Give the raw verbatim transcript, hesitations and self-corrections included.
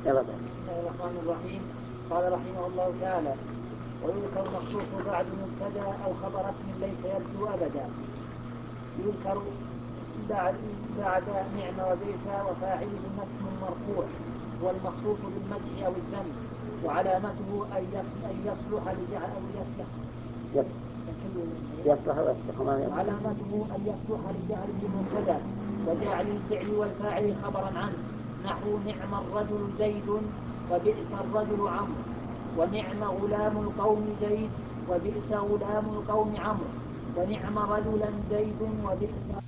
يلا. بسم الله الرحمن الرحيم. قال رحمه الله تعالى: ويذكر مخصوص بعد مبتدا أو خبر اسم ليس يبدو أبدا. يذكر بعد بعد نعم وبئس وفاعله اسم مرفوع والمخصوص بالمدح أو الذم، وعلامته أن يصلح لجعل أو يصلح يصلح ويصلح وعلامته أن يصلح لجعله مبتدا وجعل الفعل والفاعل خبرا عنه، نحو نعم الرجل زيد وبئس الرجل عمرو، ونعم غلام القوم زيد وبئس غلام القوم عمرو، ونعم رجلا زيد وبئس